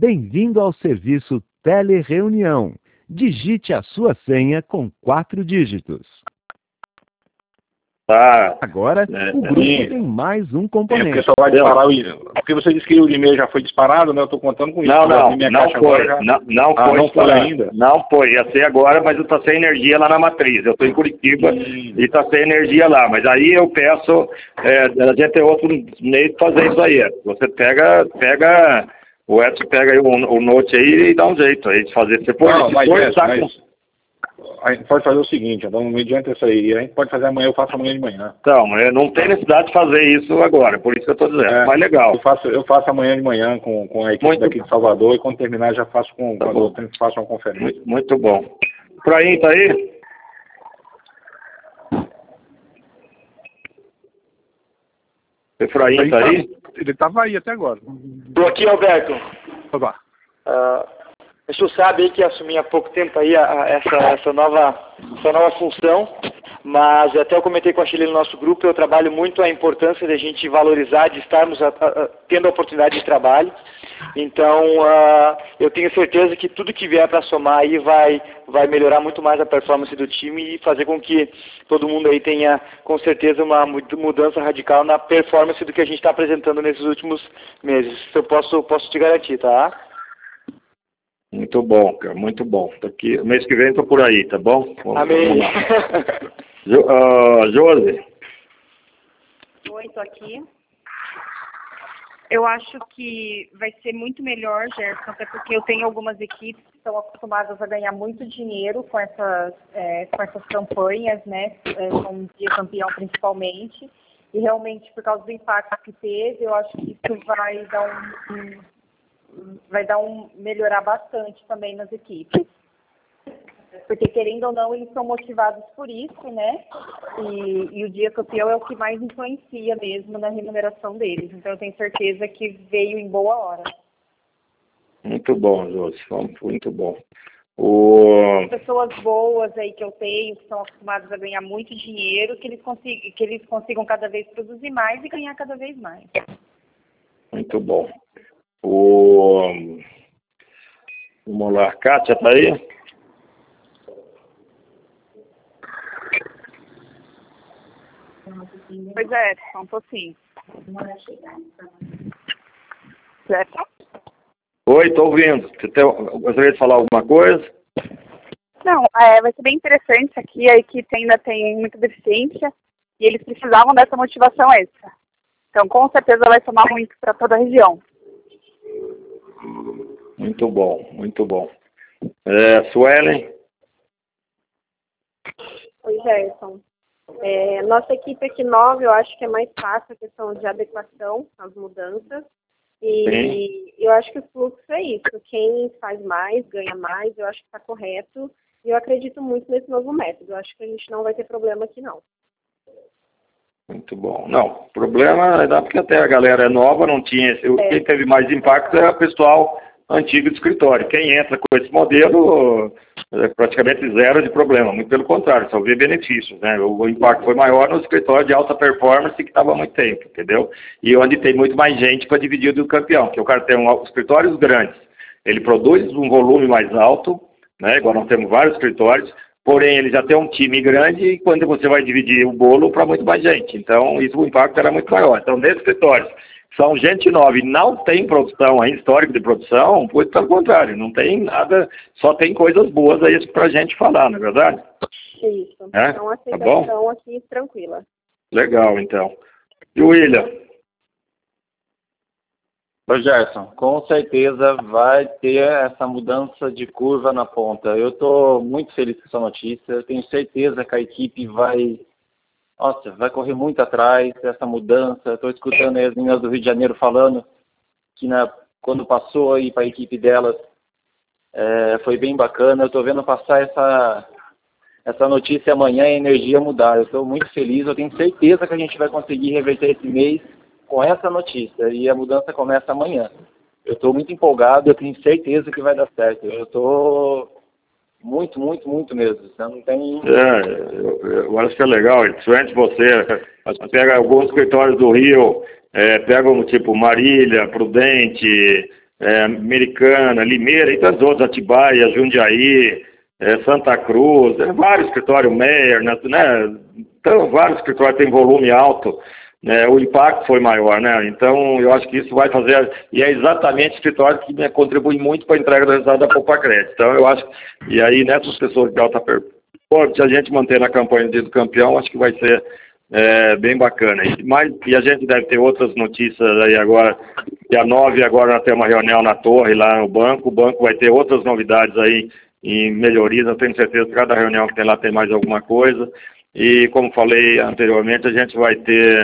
Bem-vindo ao serviço Telereunião. Digite a sua senha com 4 dígitos. Agora, o grupo tem mais um componente. Porque só vai disparar porque você disse que o e-mail já foi disparado, né? Eu estou contando com isso. Não foi ainda. Não foi, ia ser agora, mas está sem energia lá na matriz. Eu estou em Curitiba e está sem energia lá. Mas aí eu peço, a gente tem outro meio de fazer isso aí. Você pega o Edson pega aí o note aí e dá um jeito aí de fazer. Você pode, a gente pode fazer o seguinte, então, mediante isso aí, a gente pode fazer amanhã, eu faço amanhã de manhã. Então, não tem necessidade de fazer isso agora, por isso que eu estou dizendo, mas legal. Eu faço amanhã de manhã com a equipe daqui de Salvador, e quando terminar já faço faço uma conferência. Muito bom. Efraim, tá aí? Efraim tá aí? Ele estava aí até agora. Estou aqui, Alberto. Opa. O senhor sabe aí que assumi há pouco tempo aí essa nova função, mas até eu comentei com a Chile no nosso grupo, eu trabalho muito a importância de a gente valorizar, de estarmos tendo a oportunidade de trabalho. Então, eu tenho certeza que tudo que vier para somar aí vai melhorar muito mais a performance do time e fazer com que todo mundo aí tenha, com certeza, uma mudança radical na performance do que a gente está apresentando nesses últimos meses. Isso eu posso te garantir, tá? Muito bom, cara, muito bom. Daqui, mês que vem estou por aí, tá bom? Amém. Josi. Oi, estou aqui. Eu acho que vai ser muito melhor, Gerson, até porque eu tenho algumas equipes que estão acostumadas a ganhar muito dinheiro com essas campanhas, né, com o Dia Campeão principalmente, e realmente por causa do impacto que teve, eu acho que isso vai melhorar bastante também nas equipes. Porque, querendo ou não, eles são motivados por isso, né? E o Dia Campeão é o que mais influencia mesmo na remuneração deles. Então, eu tenho certeza que veio em boa hora. Muito bom, Josi. Muito bom. Pessoas boas aí que eu tenho, que são acostumadas a ganhar muito dinheiro, que eles consigam cada vez produzir mais e ganhar cada vez mais. Muito bom. Vamos lá, Kátia, tá aí? Pois é, Edson, tô sim. Certo? Oi, tô ouvindo. Você gostaria de falar alguma coisa? Não, vai ser bem interessante aqui, a equipe ainda tem muita deficiência e eles precisavam dessa motivação extra. Então, com certeza vai somar muito para toda a região. Muito bom, muito bom. Suelen? Oi, Gerson. Nossa equipe aqui nova, eu acho que é mais fácil a questão de adequação às mudanças. E eu acho que o fluxo é isso. Quem faz mais, ganha mais, eu acho que está correto. E eu acredito muito nesse novo método. Eu acho que a gente não vai ter problema aqui, não. Muito bom. Não, problema é porque até a galera é nova, não tinha... Quem teve mais impacto é o pessoal antigo do escritório. Quem entra com esse modelo é praticamente zero de problema. Muito pelo contrário, só vê benefícios, né? O impacto foi maior no escritório de alta performance que estava há muito tempo, entendeu? E onde tem muito mais gente para dividir do campeão, porque o cara tem escritórios grandes. Ele produz um volume mais alto, né? Igual nós temos vários escritórios, porém ele já tem um time grande e quando você vai dividir o bolo para muito mais gente. Então, o impacto era muito maior. Então, nesses escritórios são gente nova e não tem produção, histórico de produção, pois pelo contrário, não tem nada, só tem coisas boas aí pra gente falar, não é verdade? Isso. Então a aceitação aqui tranquila. Legal, então. E o William? Ô Gerson, com certeza vai ter essa mudança de curva na ponta. Eu estou muito feliz com essa notícia, eu tenho certeza que a equipe vai correr muito atrás dessa mudança. Estou escutando as meninas do Rio de Janeiro falando que quando passou aí para a equipe delas foi bem bacana. Eu estou vendo passar essa notícia amanhã e a energia mudar. Eu estou muito feliz, eu tenho certeza que a gente vai conseguir reverter esse mês com essa notícia e a mudança começa amanhã. Eu estou muito empolgado, eu tenho certeza que vai dar certo. Eu estou muito, muito, muito mesmo. Você não tem... eu acho que é legal, principalmente você pega alguns escritórios do Rio, pegam tipo Marília, Prudente, Americana, Limeira e tantos outros, Atibaia, Jundiaí, Santa Cruz, vários escritórios, Meyer, né? Então, vários escritórios têm volume alto, né? O impacto foi maior, né? Então, eu acho que isso vai fazer, e é exatamente o escritório que contribui muito para a entrega do resultado da Poupa Crédito. Então, eu acho, e aí nessas pessoas de alta performance, se a gente manter na campanha do campeão, acho que vai ser bem bacana. E a gente deve ter outras notícias aí agora, dia 9, agora nós temos uma reunião na Torre, lá no banco, o banco vai ter outras novidades aí, em melhorias, eu tenho certeza que cada reunião que tem lá tem mais alguma coisa. E como falei anteriormente, a gente vai ter,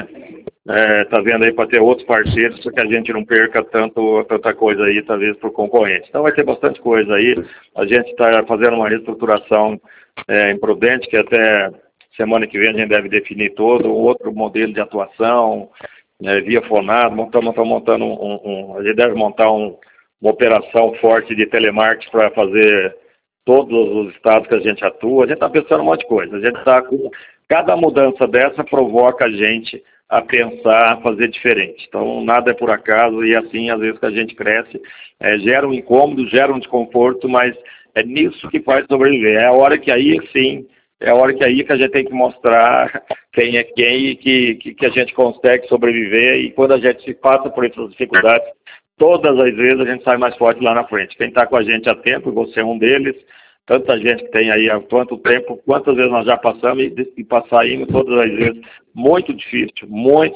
tá vendo aí, para ter outros parceiros, para que a gente não perca tanta coisa aí, talvez, para o concorrente. Então vai ter bastante coisa aí. A gente está fazendo uma reestruturação imprudente, que até semana que vem a gente deve definir todo outro modelo de atuação, via Fonado. Estamos montando a gente deve montar uma operação forte de telemarketing para fazer todos os estados que a gente atua. A gente está pensando um monte de coisa. A gente está com... Cada mudança dessa provoca a gente a pensar, fazer diferente. Então, nada é por acaso, e assim, às vezes que a gente cresce, gera um incômodo, gera um desconforto, mas é nisso que faz sobreviver. É a hora que aí, sim, é a hora que aí que a gente tem que mostrar quem é quem e que a gente consegue sobreviver, e quando a gente se passa por essas dificuldades, todas as vezes a gente sai mais forte lá na frente. Quem está com a gente há tempo, você é um deles, tanta gente que tem aí há quanto tempo, quantas vezes nós já passamos e saímos todas as vezes, muito difícil,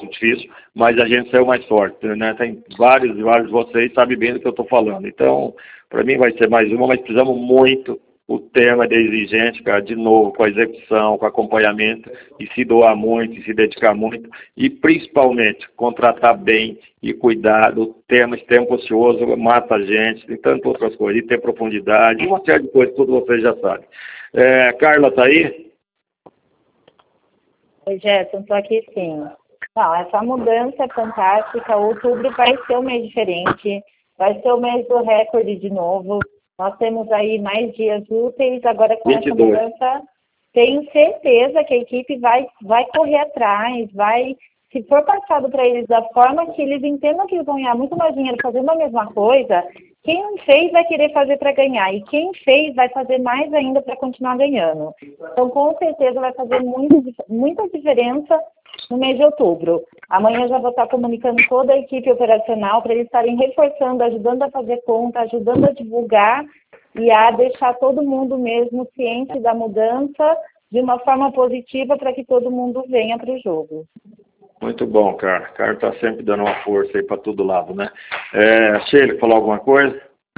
mas a gente saiu mais forte, né? Tem vários e vários de vocês sabem bem do que eu estou falando. Então, para mim vai ser mais uma, mas precisamos muito. O tema é exigente, cara, de novo, com a execução, com acompanhamento, e se doar muito, e se dedicar muito, e principalmente contratar bem e cuidar do tema. Esse tempo ocioso mata a gente, tem tantas outras coisas, e ter profundidade, uma série de coisas, tudo vocês já sabem. Carla, tá aí? Oi, Gerson, estou aqui sim. Não, essa mudança é fantástica. Outubro vai ser um mês diferente, vai ser o mês do recorde de novo. Nós temos aí mais dias úteis, agora com 22. Essa mudança, tenho certeza que a equipe vai correr atrás, se for passado para eles da forma que eles entendam que eles vão ganhar muito mais dinheiro fazendo a mesma coisa, quem não fez vai querer fazer para ganhar, e quem fez vai fazer mais ainda para continuar ganhando. Então, com certeza, vai fazer muita diferença no mês de outubro. Amanhã eu já vou estar comunicando toda a equipe operacional para eles estarem reforçando, ajudando a fazer conta, ajudando a divulgar e a deixar todo mundo mesmo ciente da mudança de uma forma positiva para que todo mundo venha para o jogo. Muito bom, cara. O cara está sempre dando uma força aí para todo lado, né? Sheila, falou alguma coisa?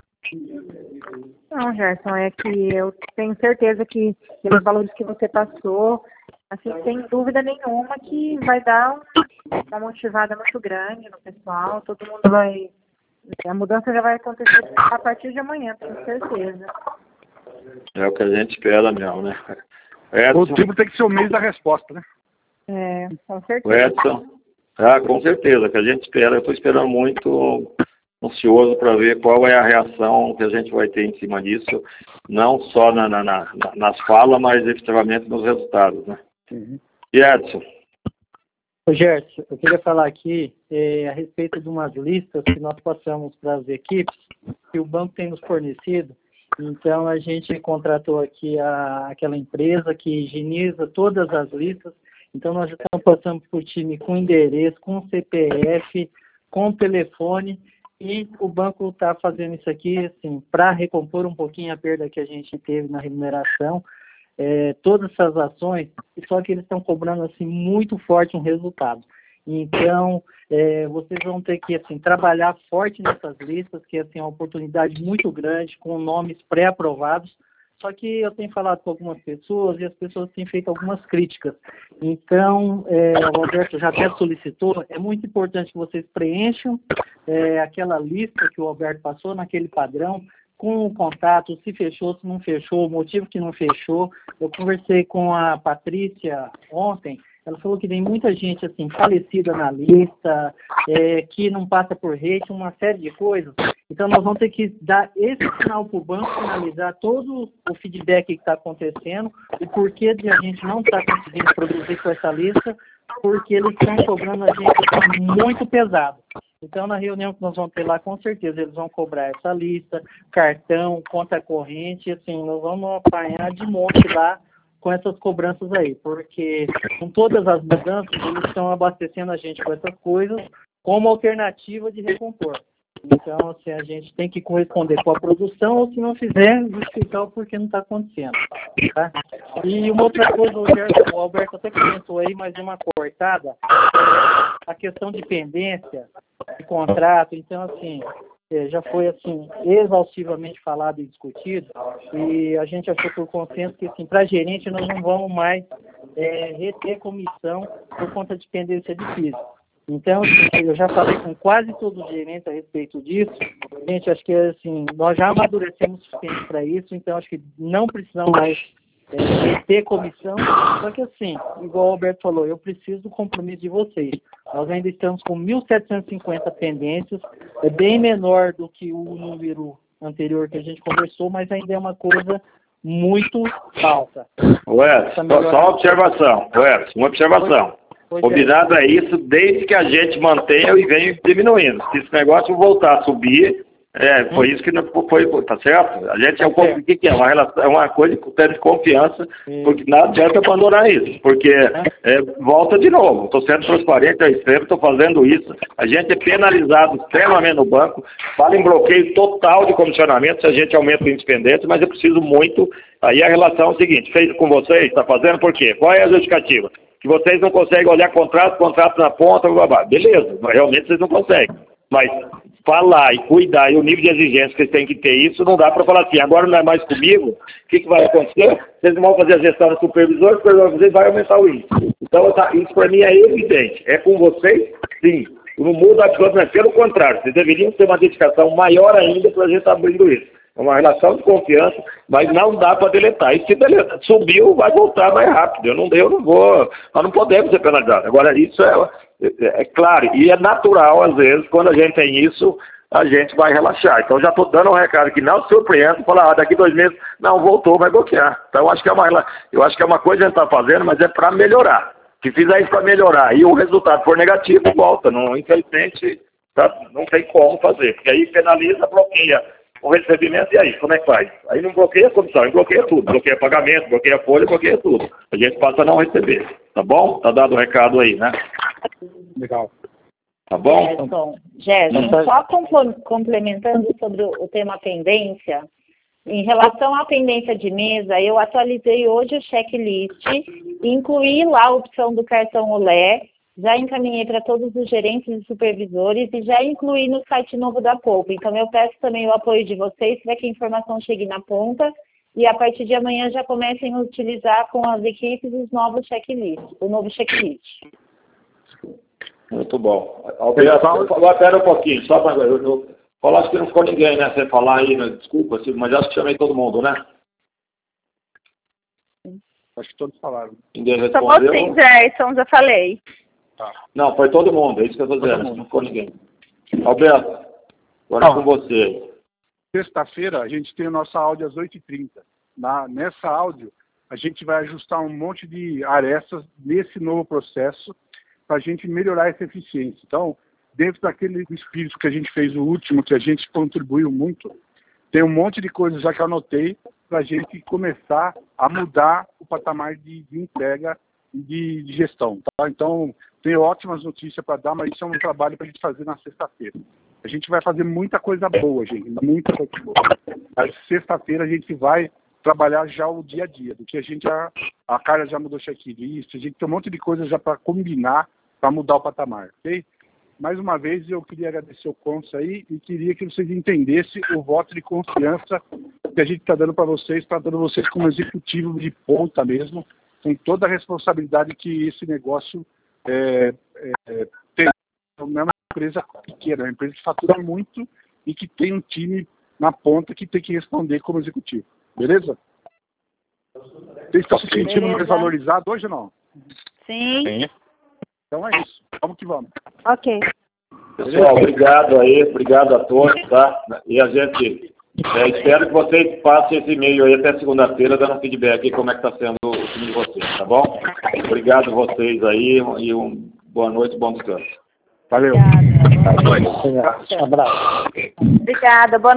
Não, Gerson, é que eu tenho certeza que pelos valores que você passou, assim, sem dúvida nenhuma que vai dar uma motivada muito grande no pessoal, todo mundo vai... A mudança já vai acontecer a partir de amanhã, tenho certeza. É o que a gente espera mesmo, né? Outubro tem que ser o mês da resposta, né? Com certeza. Edson, com certeza, que a gente espera. Eu estou esperando muito, ansioso para ver qual é a reação que a gente vai ter em cima disso, não só nas falas, mas efetivamente nos resultados, né? Uhum. E Edson? Ô Gerson, eu queria falar aqui a respeito de umas listas que nós passamos para as equipes, que o banco tem nos fornecido. Então, a gente contratou aqui aquela empresa que higieniza todas as listas. Então, nós já estamos passando por time com endereço, com CPF, com telefone, e o banco está fazendo isso aqui, assim, para recompor um pouquinho a perda que a gente teve na remuneração, todas essas ações, só que eles estão cobrando, assim, muito forte um resultado. Então, vocês vão ter que, assim, trabalhar forte nessas listas, que, assim, é uma oportunidade muito grande, com nomes pré-aprovados. Só que eu tenho falado com algumas pessoas e as pessoas têm feito algumas críticas. Então, o Alberto já até solicitou, é muito importante que vocês preencham aquela lista que o Alberto passou, naquele padrão, com o contato, se fechou, se não fechou, o motivo que não fechou. Eu conversei com a Patrícia ontem, ela falou que tem muita gente assim falecida na lista, que não passa por rate, uma série de coisas. Então, nós vamos ter que dar esse sinal para o banco, finalizar todo o feedback que está acontecendo, o porquê de a gente não estar conseguindo produzir com essa lista, porque eles estão cobrando a gente muito pesado. Então, na reunião que nós vamos ter lá, com certeza, eles vão cobrar essa lista, cartão, conta corrente, assim, nós vamos apanhar de monte lá com essas cobranças aí, porque com todas as mudanças, eles estão abastecendo a gente com essas coisas como alternativa de recompor. Então, assim, a gente tem que corresponder com a produção, ou se não fizer, justificar o porquê não está acontecendo. Tá? E uma outra coisa, o Alberto até comentou aí, mas uma cortada, a questão de pendência, de contrato. Então, assim, já foi, assim, exaustivamente falado e discutido, e a gente achou por consenso que, assim, para gerente, nós não vamos mais reter comissão por conta de pendência de piso. Então, eu já falei com quase todos os gerentes a respeito disso. Gente, acho que assim, nós já amadurecemos o suficiente para isso, então acho que não precisamos mais ter comissão. Só que assim, igual o Alberto falou, eu preciso do compromisso de vocês. Nós ainda estamos com 1.750 pendências, é bem menor do que o número anterior que a gente conversou, mas ainda é uma coisa muito alta. Ué, só uma observação. Ué, uma observação. Combinado é isso desde que a gente mantenha e venha diminuindo. Se esse negócio voltar a subir, foi isso que não foi, tá certo? A gente o que é? Uma relação, é uma coisa de confiança, porque nada adianta abandonar isso, porque volta de novo. Estou sendo transparente ao extremo, estou fazendo isso. A gente é penalizado extremamente no banco, fala em bloqueio total de comissionamento se a gente aumenta o índice pendente, mas eu preciso muito. Aí a relação é o seguinte: fez com vocês, está fazendo por quê? Qual é a justificativa? Que vocês não conseguem olhar contrato na ponta, blá, blá. Beleza, realmente vocês não conseguem. Mas falar e cuidar e o nível de exigência que vocês têm que ter isso, não dá para falar assim, agora não é mais comigo, o que vai acontecer? Vocês não vão fazer a gestão do supervisor, vocês vai aumentar o índice. Então, isso para mim é evidente. É com vocês, sim. Não muda absolutamente, pelo contrário, vocês deveriam ter uma dedicação maior ainda para a gente estar abrindo isso. É uma relação de confiança, mas não dá para deletar. E se deletar, subiu, vai voltar mais rápido. Eu não vou, nós não podemos ser penalizados. Agora, isso é claro, e é natural, às vezes, quando a gente tem isso, a gente vai relaxar. Então, já estou dando um recado que não se surpreenda, falar, daqui 2 meses, não, voltou, vai bloquear. Então, eu acho que é uma coisa que a gente está fazendo, mas é para melhorar. Se fizer isso para melhorar e o resultado for negativo, volta. Não, infelizmente, não tem como fazer, porque aí penaliza, bloqueia o recebimento, e aí, como é que faz? Aí não bloqueia a comissão, aí bloqueia tudo, bloqueia pagamento, bloqueia folha, bloqueia tudo. A gente passa a não receber, tá bom? Tá dado o recado aí, né? Legal. Tá bom? Gerson, só complementando sobre o tema pendência, em relação à pendência de mesa, eu atualizei hoje o checklist, incluí lá a opção do cartão Olé, já encaminhei para todos os gerentes e supervisores e já incluí no site novo da Poupa. Então, eu peço também o apoio de vocês para que a informação chegue na ponta e, a partir de amanhã, já comecem a utilizar com as equipes o novo checklist. Muito bom. Alberto, espera um pouquinho, só para eu acho que não ficou ninguém, né? Você falar aí, né? Desculpa, mas acho que chamei todo mundo, né? Acho que todos falaram. Ninguém respondeu? Sim, Gerson, já falei. Tá. Não, foi todo mundo, é isso que eu estou dizendo, não ficou ninguém. Alberto, agora é com você. Sexta-feira a gente tem a nossa áudio às 8h30. Nessa áudio, a gente vai ajustar um monte de arestas nesse novo processo para a gente melhorar essa eficiência. Então, dentro daquele espírito que a gente fez o último, que a gente contribuiu muito, tem um monte de coisas já que eu anotei para a gente começar a mudar o patamar de entrega e de gestão. Tá? Então, tenho ótimas notícias para dar, mas isso é um trabalho para a gente fazer na sexta-feira. A gente vai fazer muita coisa boa, gente, muita coisa boa. Mas sexta-feira a gente vai trabalhar já o dia a dia, do que a cara já mudou checklist, a gente tem um monte de coisa já para combinar, para mudar o patamar, ok? Mais uma vez, eu queria agradecer o Contos aí e queria que vocês entendessem o voto de confiança que a gente está dando para vocês, está dando vocês como executivo de ponta mesmo, com toda a responsabilidade que esse negócio tem. Não é uma empresa pequena, é uma empresa que fatura muito e que tem um time na ponta que tem que responder como executivo. Beleza? Vocês estão se sentindo mais valorizados hoje ou não? Sim. Então é isso. Vamos que vamos. Ok. Pessoal, obrigado a todos, tá? E a gente espero que vocês passem esse e-mail aí até segunda-feira, dando um feedback aí como é que está sendo o time de vocês, tá bom? Obrigado a vocês aí e boa noite, bom descanso. Valeu. Obrigada. Abraço. Obrigada, boa